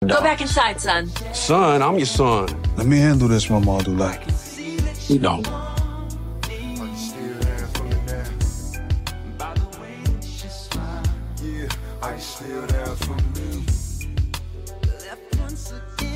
Go back inside, son. Son, I'm your son. Let me handle this, Mama Abdullah. You don't. Are you still there for me? Left once again.